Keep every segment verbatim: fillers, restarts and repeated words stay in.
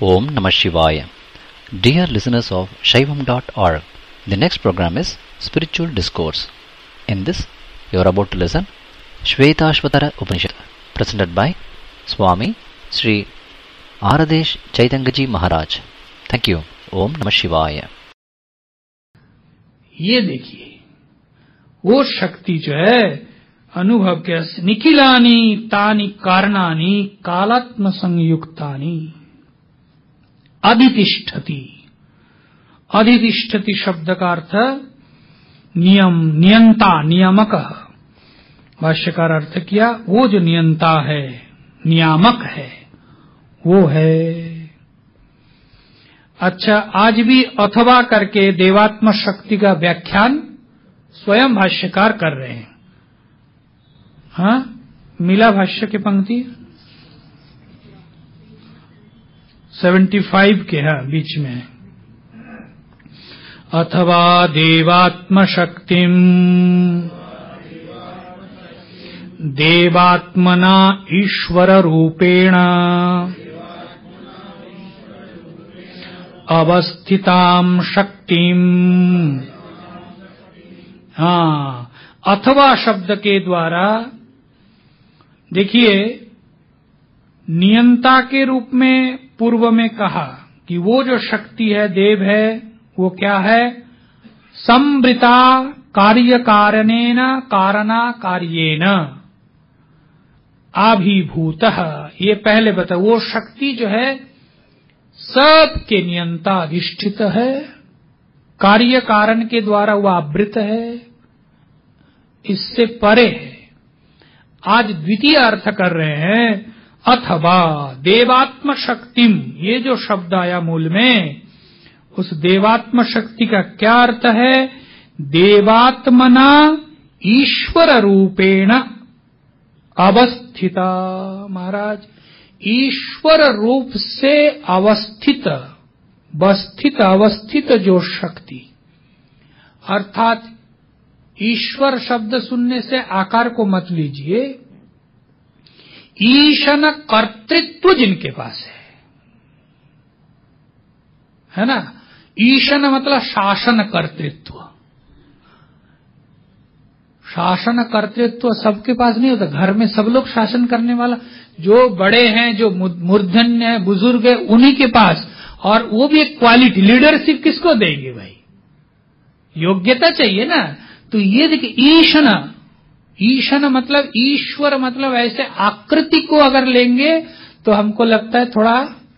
Om Namah Shivaya. Dear listeners of Shaivam dot org, the next program is Spiritual Discourse. In this, you are about to listen Shvetashvatara Upanishad, presented by Swami Sri Aradesh Chaitangaji Maharaj. Thank you. Om Namah Shivaya. ये देखिए, वो शक्ति जो है अनुभव के निखिलानी तानि कारणानि कालात्म संयुक्तानि अधितिष्ठति। अधितिष्ठति शब्द का अर्थ नियम, नियंता, नियामक। भाष्यकार अर्थ किया वो जो नियंता है, नियामक है, वो है। अच्छा, आज भी अथवा करके देवात्म शक्ति का व्याख्यान स्वयं भाष्यकार कर रहे हैं। हाँ, मिला भाष्य की पंक्ति पचहत्तर के है बीच में। अथवा देवात्म शक्तिम देवात्मना ईश्वर रूपेण अवस्थिताम शक्तिम। हाँ, अथवा शब्द के द्वारा देखिए, नियंता के रूप में पूर्व में कहा कि वो जो शक्ति है, देव है, वो क्या है? संवृता कार्य कारणेन कारणा कार्येन आभिभूतः। ये पहले बता, वो शक्ति जो है सबके नियंता अधिष्ठित है, कार्य कारण के द्वारा वह आवृत है, इससे परे है। आज द्वितीय अर्थ कर रहे हैं, अथवा देवात्म शक्तिम। ये जो शब्द आया मूल में, उस देवात्म शक्ति का क्या अर्थ है? देवात्मना ईश्वर रूपेण अवस्थिता। महाराज, ईश्वर रूप से अवस्थित, वस्थित, अवस्थित जो शक्ति, अर्थात ईश्वर शब्द सुनने से आकार को मत लीजिए। ईशन कर्तृत्व जिनके पास है, है ना? ईशन मतलब शासन कर्तृत्व। शासन कर्तृत्व सबके पास नहीं होता। घर में सब लोग शासन करने वाला, जो बड़े हैं, जो मूर्धन्य है, बुजुर्ग है, उन्हीं के पास। और वो भी एक क्वालिटी, लीडरशिप किसको देंगे भाई? योग्यता चाहिए ना। तो ये देखिए, ईशन, ईशन मतलब ईश्वर, मतलब ऐसे आकृति को अगर लेंगे तो हमको लगता है थोड़ा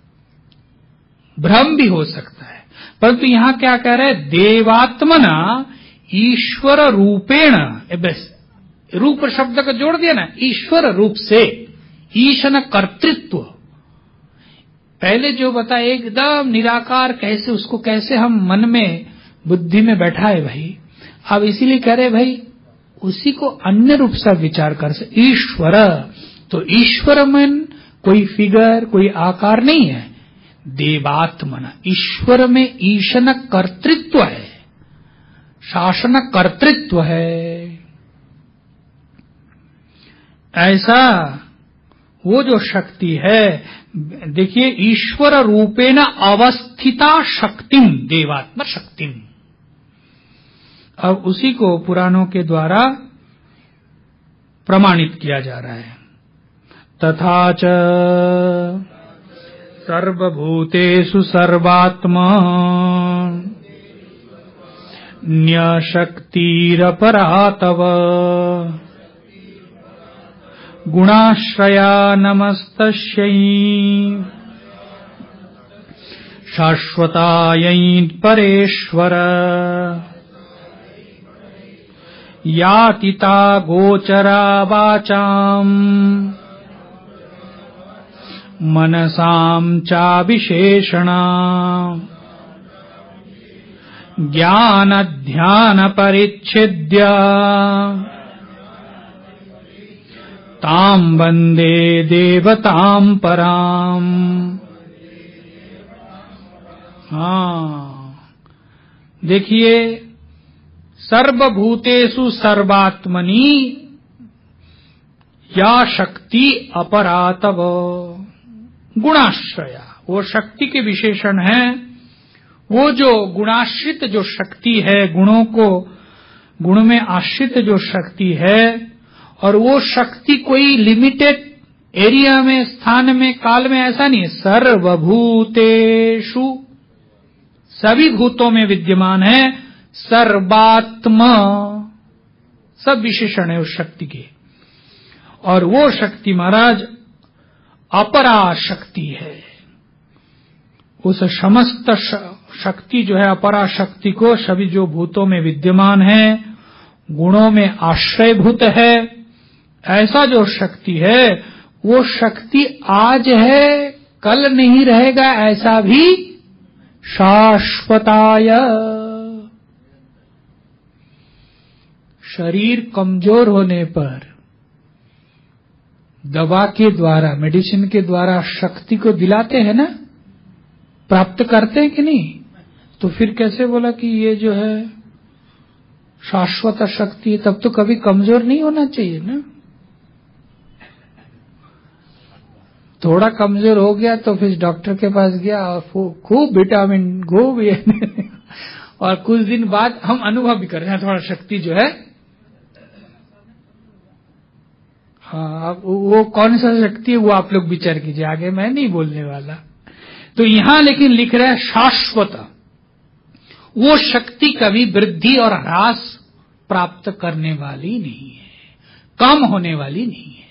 भ्रम भी हो सकता है, परंतु यहां क्या कह रहे हैं? देवात्मना ईश्वर रूपेण। बस रूप शब्द को जोड़ दिया ना, ईश्वर रूप से। ईशन कर्तृत्व, पहले जो बता एकदम निराकार, कैसे उसको कैसे हम मन में बुद्धि में बैठाए भाई। अब इसीलिए कह रहे भाई, उसी को अन्य रूप से विचार कर से ईश्वर। तो ईश्वर में कोई फिगर, कोई आकार नहीं है। देवात्मना, ईश्वर में ईशन कर्तृत्व है, शासन कर्तृत्व है। ऐसा वो जो शक्ति है, देखिए, ईश्वर रूपेण अवस्थिता शक्तिम, देवात्म शक्तिम। अब उसी को पुराणों के द्वारा प्रमाणित किया जा रहा है। तथा च सर्वभूतेषु सर्वात्मा न्यशक्तिरपरा तव गुणाश्रया नमस्तस्यै शाश्वतायै परेश्वर यातिता गोचरा वाचाम् मनसाम् चाविशेषणा ज्ञान ध्यान परिच्छेद्य ताम् वन्दे देवताम् पराम्। हाँ, देखिए, सर्वभूतेषु सर्वात्मनि या शक्ति अपरातव गुणाश्रया, वो शक्ति के विशेषण हैं। वो जो गुणाश्रित जो शक्ति है, गुणों को गुण में आश्रित जो शक्ति है, और वो शक्ति कोई लिमिटेड एरिया में, स्थान में, काल में ऐसा नहीं है। सर्वभूतेषु, सभी भूतों में विद्यमान है। सर्वात्मा, सब विशेषण है उस शक्ति के। और वो शक्ति महाराज अपरा शक्ति है। उस समस्त शक्ति जो है, अपरा शक्ति को सभी जो भूतों में विद्यमान है, गुणों में आश्रयभूत है, ऐसा जो शक्ति है, वो शक्ति आज है, कल नहीं रहेगा, ऐसा भी शाश्वताय। शरीर कमजोर होने पर दवा के द्वारा, मेडिसिन के द्वारा शक्ति को दिलाते हैं ना, प्राप्त करते हैं कि नहीं? तो फिर कैसे बोला कि ये जो है शाश्वत शक्ति है? तब तो कभी कमजोर नहीं होना चाहिए ना। थोड़ा कमजोर हो गया तो फिर डॉक्टर के पास गया और खूब विटामिन खूब ये और कुछ दिन बाद हम अनुभव भी कर रहे हैं थोड़ा शक्ति जो है। हाँ, अब वो कौन सा शक्ति है वो आप लोग विचार कीजिए, आगे मैं नहीं बोलने वाला। तो यहां लेकिन लिख रहा है शाश्वत। वो शक्ति कभी वृद्धि और ह्रास प्राप्त करने वाली नहीं है, कम होने वाली नहीं है।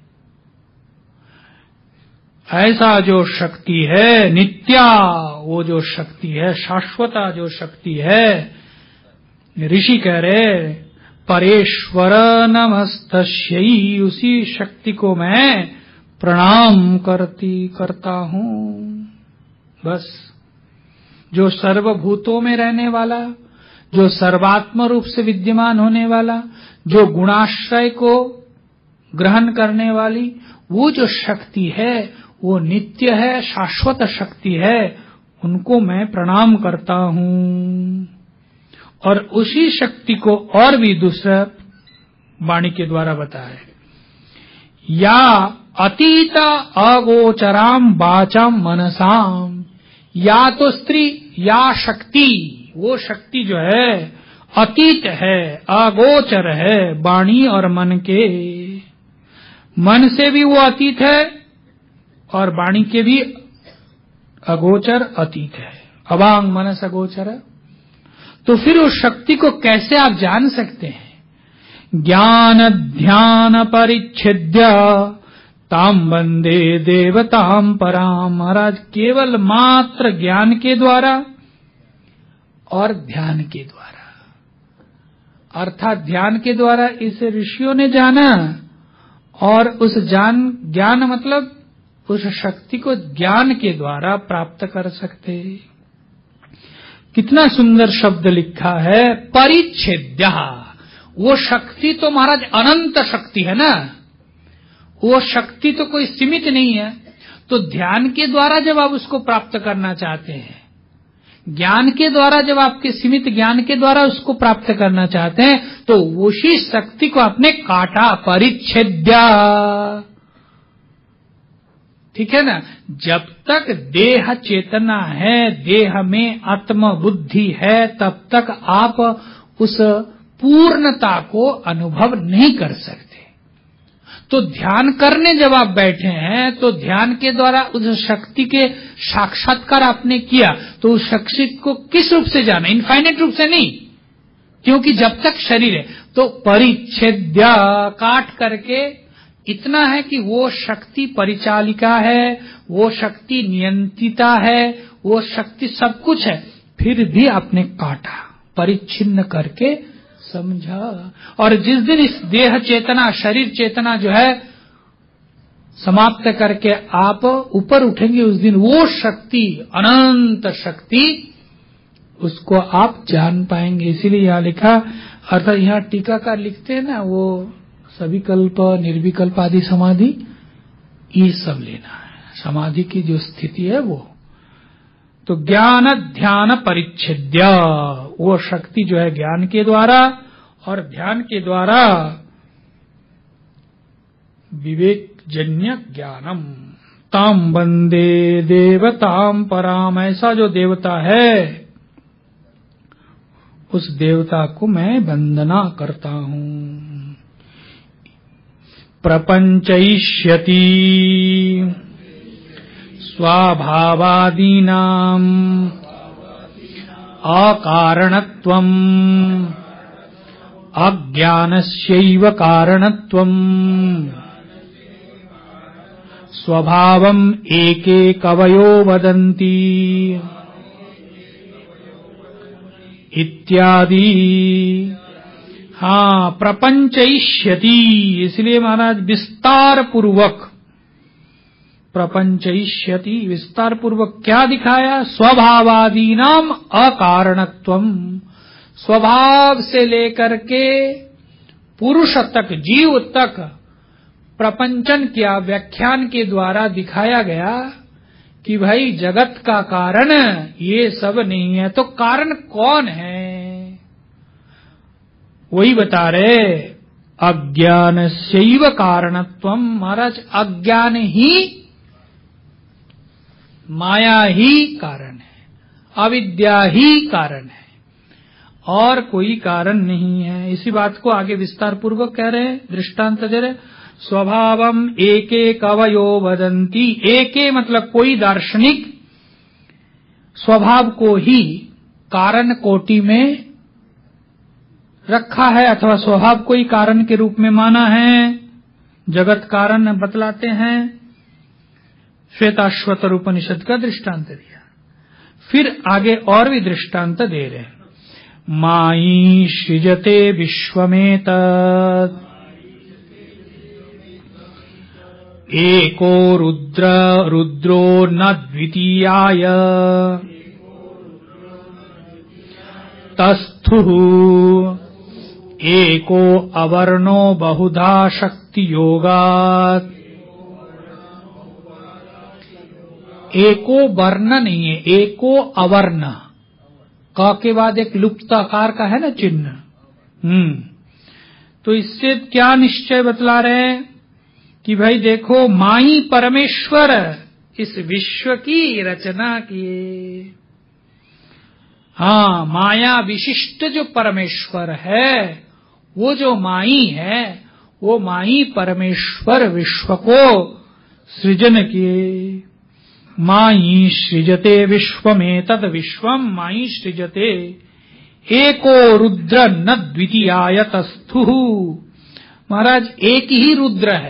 ऐसा जो शक्ति है नित्या, वो जो शक्ति है शाश्वता जो शक्ति है, ऋषि कह रहे परेश्वर नमस्तस्यै, उसी शक्ति को मैं प्रणाम करती करता हूं। बस जो सर्वभूतों में रहने वाला, जो सर्वात्म रूप से विद्यमान होने वाला, जो गुणाश्रय को ग्रहण करने वाली वो जो शक्ति है, वो नित्य है, शाश्वत शक्ति है, उनको मैं प्रणाम करता हूं। और उसी शक्ति को और भी दूसरा वाणी के द्वारा बताया, या अतीत अगोचराम वाचाम मनसाम, या तो स्त्री या शक्ति, वो शक्ति जो है अतीत है, अगोचर है वाणी और मन के। मन से भी वो अतीत है और वाणी के भी अगोचर अतीत है। अवांग मनस अगोचर है। तो फिर उस शक्ति को कैसे आप जान सकते हैं? ज्ञान ध्यान परिच्छेद्य ताम वंदे देवताम पराम। महाराज केवल मात्र ज्ञान के द्वारा और ध्यान के द्वारा, अर्थात ध्यान के द्वारा इसे ऋषियों ने जाना, और उस जान ज्ञान मतलब उस शक्ति को ज्ञान के द्वारा प्राप्त कर सकते। कितना सुंदर शब्द लिखा है, परिच्छेद्य। वो शक्ति तो महाराज अनंत शक्ति है ना, वो शक्ति तो कोई सीमित नहीं है। तो ध्यान के द्वारा जब आप उसको प्राप्त करना चाहते हैं, ज्ञान के द्वारा जब आपके सीमित ज्ञान के द्वारा उसको प्राप्त करना चाहते हैं, तो उसी शक्ति को आपने काटा, परिच्छेद्य। ठीक है ना। जब तक देह चेतना है, देह में आत्म बुद्धि है, तब तक आप उस पूर्णता को अनुभव नहीं कर सकते। तो ध्यान करने जब आप बैठे हैं, तो ध्यान के द्वारा उस शक्ति के साक्षात्कार आपने किया, तो उस शक्ति को किस रूप से जाना? इनफाइनेट रूप से नहीं, क्योंकि जब तक शरीर है। तो परिच्छेद्य, काट करके इतना है कि वो शक्ति परिचालिका है, वो शक्ति नियंत्रिता है, वो शक्ति सब कुछ है, फिर भी आपने काटा, परिच्छिन्न करके समझा। और जिस दिन इस देह चेतना, शरीर चेतना जो है समाप्त करके आप ऊपर उठेंगे, उस दिन वो शक्ति, अनंत शक्ति, उसको आप जान पाएंगे। इसीलिए यहाँ लिखा, अर्थात यहाँ टीकाकार लिखते हैं ना, वो सविकल्प, निर्विकल्प आदि समाधि, ये सब लेना है। समाधि की जो स्थिति है वो, तो ज्ञान ध्यान परिच्छेद्य, वो शक्ति जो है ज्ञान के द्वारा और ध्यान के द्वारा विवेक जन्य ज्ञानम ताम वंदे देवताम पराम, ऐसा जो देवता है उस देवता को मैं वंदना करता हूं। प्रपंचयिष्यति स्वाभावादीनां अकारणत्वम् अज्ञानस्यैव कारणत्वम् स्वभावम् एके कवयो वदन्ति इत्यादि। हाँ, प्रपंचयिष्यति, इसलिए महाराज विस्तार पूर्वक प्रपंचयिष्यति, विस्तार पूर्वक क्या दिखाया? स्वभावादीनाम अकारणत्वम, स्वभाव से लेकर के पुरुष तक, जीव तक प्रपंचन किया, व्याख्यान के द्वारा दिखाया गया कि भाई जगत का कारण ये सब नहीं है, तो कारण कौन है? वही बता रहे, अज्ञानस्यैव कारणत्वम। महाराज, अज्ञान ही, माया ही कारण है, अविद्या ही कारण है, और कोई कारण नहीं है। इसी बात को आगे विस्तार पूर्वक कह रहे हैं, दृष्टांत दे रहे। स्वभावम एके कवयो वदन्ति, एके मतलब कोई दार्शनिक स्वभाव को ही कारण कोटि में रखा है, अथवा स्वभाव को ही कारण के रूप में माना है। जगत कारण बतलाते हैं, श्वेताश्वतर उपनिषद का दृष्टांत दिया। फिर आगे और भी दृष्टांत दे रहे हैं। मायी सृजते विश्वमेतत् एको रुद्र रुद्रो न द्वितीयाय तस्थुः एको अवर्णो बहुधा शक्ति योगात्। एको वर्ण नहीं है, एको अवर्ण, क के बाद एक लुप्त आकार का है ना चिन्ह। हम्म तो इससे क्या निश्चय बतला रहे हैं कि भाई देखो, माई परमेश्वर इस विश्व की रचना किए। हाँ, माया विशिष्ट जो परमेश्वर है, वो जो माई है, वो माई परमेश्वर विश्व को सृजन किए। माई सृजते विश्वमेतद् विश्वम माई सृजते एको रुद्र न द्वितीयाय तस्थुः। महाराज, एक ही रुद्र है।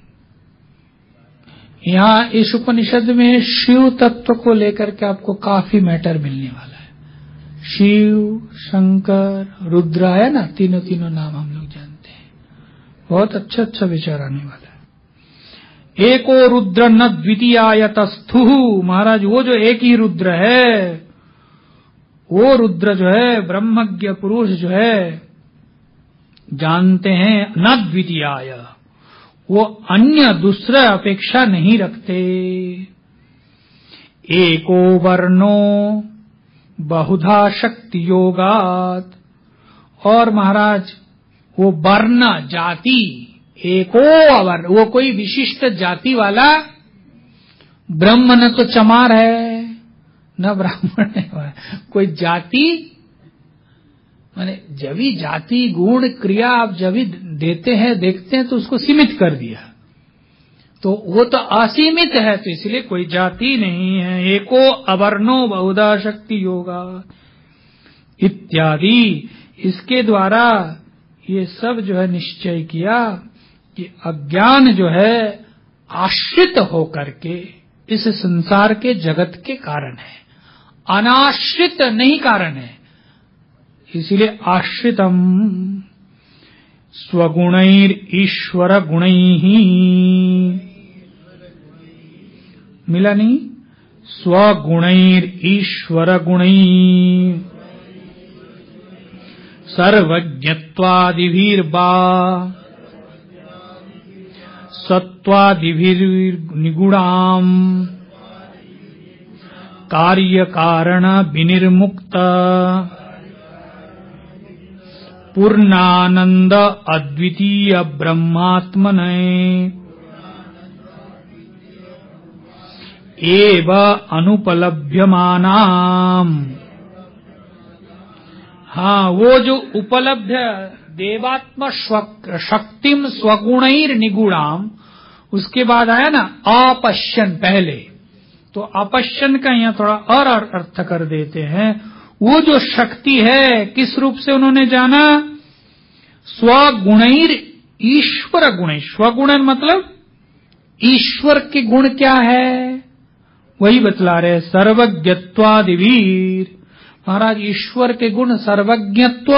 यहाँ इस उपनिषद में शिव तत्व को लेकर के आपको काफी मैटर मिलने वाला है। शिव, शंकर, रुद्र है ना, तीनों तीनों नाम हम लोग जानते हैं। बहुत अच्छा अच्छा विचार आने वाला है। एको रुद्र न द्वितीयाय तस्थुः। महाराज, वो जो एक ही रुद्र है, वो रुद्र जो है, ब्रह्मज्ञ पुरुष जो है, जानते हैं न द्वितीयाय, वो अन्य दूसरा अपेक्षा नहीं रखते। एको वर्णो बहुधा शक्ति योगात। और महाराज, वो वर्ण जाति, एको अवर्ण, वो कोई विशिष्ट जाति वाला ब्रह्म न तो चमार है न ब्राह्मण है, कोई जाति माने जब भी जाति गुण क्रिया आप जब भी देते हैं, देखते हैं, तो उसको सीमित कर दिया, तो वो तो असीमित है, तो इसलिए कोई जाति नहीं है। एको अवर्णो बहुधा शक्ति योगा इत्यादि। इसके द्वारा ये सब जो है निश्चय किया कि अज्ञान जो है आश्रित होकर के इस संसार के जगत के कारण है, अनाश्रित नहीं कारण है। इसीलिए आश्रितम स्वगुणैर ईश्वर गुणैः, मिला नहीं, स्वगुणैर ईश्वर गुणैः सर्वज्ञत्वादिभिर्वा सत्त्वादिभिर्निगुणाम् कार्य कारण विनिर्मुक्त पूर्णानंद अद्वितीय ब्रह्मात्मने एव अनुपलभ्यमानाम। हाँ, वो जो उपलब्ध देवात्म शक्तिम स्वगुणैर निगुणाम, उसके बाद आया ना अपश्यन पहले, तो अपश्यन का यहाँ थोड़ा और अर्थ कर देते हैं। वो जो शक्ति है किस रूप से उन्होंने जाना? स्वगुणैर ईश्वर गुण। स्वगुण मतलब ईश्वर के गुण क्या है वही बतला रहे। सर्वज्ञत्वादिवीर, महाराज ईश्वर के गुण सर्वज्ञत्व,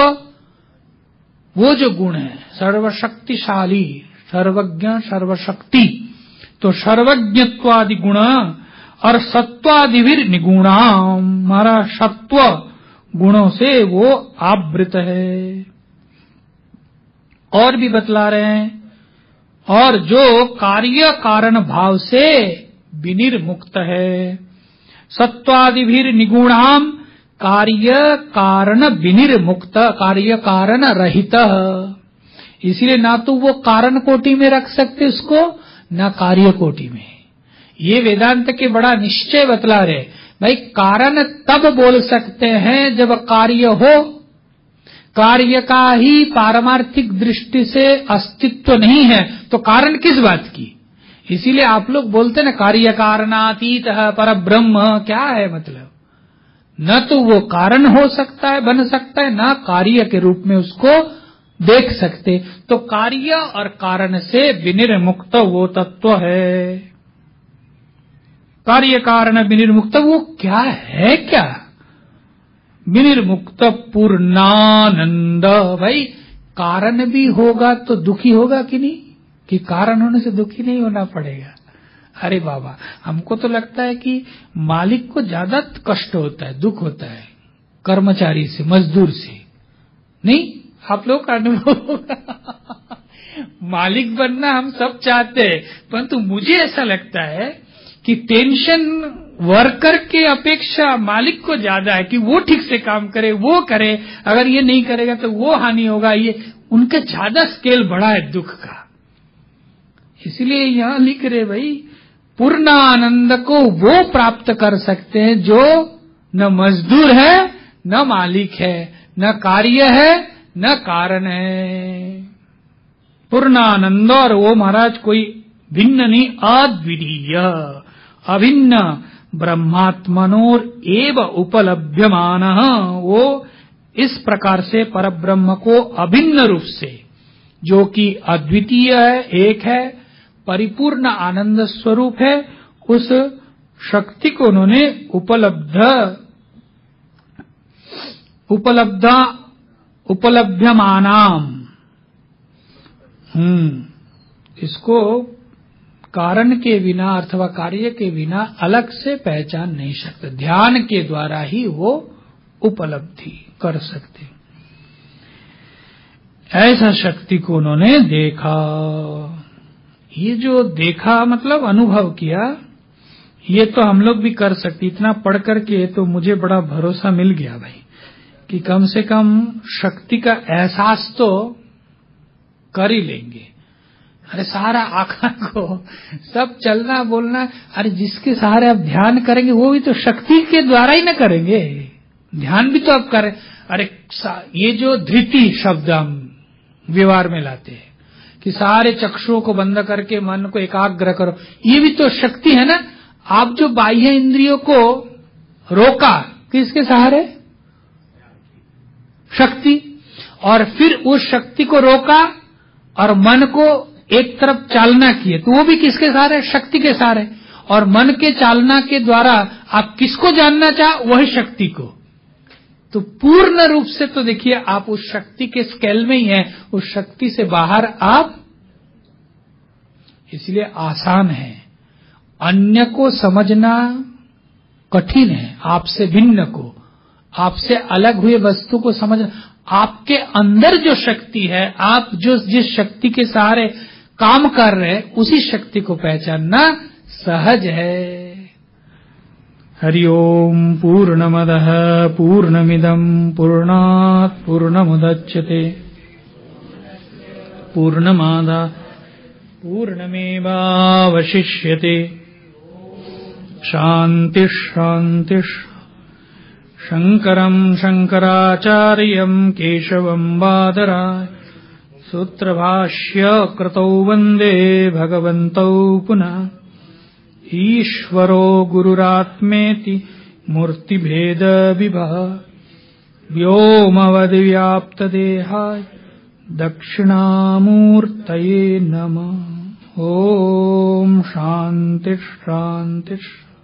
वो जो गुण है सर्वशक्तिशाली, सर्वज्ञ सर्वशक्ति, तो सर्वज्ञत्वादि गुण और सत्वादिवीर निगुणाम, हमारा सत्व गुणों से वो आवृत है। और भी बतला रहे हैं, और जो कार्य कारण भाव से विनिर्मुक्त है। सत्वादिभीर निगुणाम कार्य कारण विनिर्मुक्त, कार्य कारण रहित। इसलिए ना तो वो कारण कोटि में रख सकते उसको, ना कार्य कोटि में। ये वेदांत के बड़ा निश्चय बतला रहे भाई। कारण तब बोल सकते हैं जब कार्य हो, कार्य का ही पारमार्थिक दृष्टि से अस्तित्व नहीं है तो कारण किस बात की। इसीलिए आप लोग बोलते ना कार्य कारणातीत परब्रह्म, क्या है मतलब? न तो वो कारण हो सकता है, बन सकता है, ना कार्य के रूप में उसको देख सकते। तो कार्य और कारण से विनिर्मुक्त वो तत्व है। कार्य कारण विनिर्मुक्त वो क्या है? क्या विनिर्मुक्त पूर्णानंद। भाई कारण भी होगा तो दुखी होगा कि नहीं? कि कारण होने से दुखी नहीं होना पड़ेगा। अरे बाबा, हमको तो लगता है कि मालिक को ज्यादा कष्ट होता है, दुख होता है कर्मचारी से, मजदूर से। नहीं, आप लोग का अनुभव होगा। मालिक बनना हम सब चाहते हैं, परंतु मुझे ऐसा लगता है कि टेंशन वर्कर के अपेक्षा मालिक को ज्यादा है कि वो ठीक से काम करे, वो करे, अगर ये नहीं करेगा तो वो हानि होगा। ये उनका ज्यादा स्केल बड़ा है दुख का। इसलिए यहां लिख रहे भाई, पूर्ण आनंद को वो प्राप्त कर सकते हैं जो न मजदूर है, न मालिक है, न कार्य है, न कारण है। पूर्ण आनंद, और वो महाराज कोई भिन्न नहीं, अद्वितीय अभिन्न ब्रह्मात्मनोर एव उपलभ्यमान। वो इस प्रकार से परब्रह्म को अभिन्न रूप से, जो कि अद्वितीय है, एक है, परिपूर्ण आनंद स्वरूप है, उस शक्ति को उन्होंने उपलब्ध उपलब्ध उपलभ्यमानाम, हम्म इसको कारण के बिना अथवा कार्य के बिना अलग से पहचान नहीं सकते। ध्यान के द्वारा ही वो उपलब्धि कर सकते। ऐसा शक्ति को उन्होंने देखा। ये जो देखा मतलब अनुभव किया, ये तो हम लोग भी कर सकते। इतना पढ़ करके तो मुझे बड़ा भरोसा मिल गया भाई कि कम से कम शक्ति का एहसास तो कर ही लेंगे। अरे सारा आखा को सब चलना बोलना, अरे जिसके सहारे आप ध्यान करेंगे वो भी तो शक्ति के द्वारा ही ना करेंगे। ध्यान भी तो आप करें। अरे ये जो धृति शब्द हम व्यवहार में लाते हैं कि सारे चक्षुओं को बंद करके मन को एकाग्र करो, ये भी तो शक्ति है ना। आप जो बाह्य इंद्रियों को रोका किसके सहारे? शक्ति। और फिर उस शक्ति को रोका और मन को एक तरफ चालना किए, तो वो भी किसके सहारे? शक्ति के सहारे। और मन के चालना के द्वारा आप किसको जानना चाह? वही शक्ति को। तो पूर्ण रूप से तो देखिए आप उस शक्ति के स्केल में ही हैं, उस शक्ति से बाहर आप। इसलिए आसान है, अन्य को समझना कठिन है। आपसे भिन्न को, आपसे अलग हुए वस्तु को समझना। आपके अंदर जो शक्ति है, आप जो जिस शक्ति के सहारे काम कर रहे हैं, उसी शक्ति को पहचानना सहज है। हरि ओम। पूर्णमदः पूर्णमिदं पूर्णात् पूर्णमुदच्यते पूर्णमादाय पूर्णमेवावशिष्यते। शांति शांति। शंकरं शंकराचार्यं केशवं बादराय सूत्रभाष्य कृतौ वन्दे भगवन्तौ पुनः। ईश्वरो गुरुरात्मेति मूर्तिभेद विभाग व्योमवद्व्याप्तदेहाय दक्षिणामूर्तये नमः। ओम शांति शांति।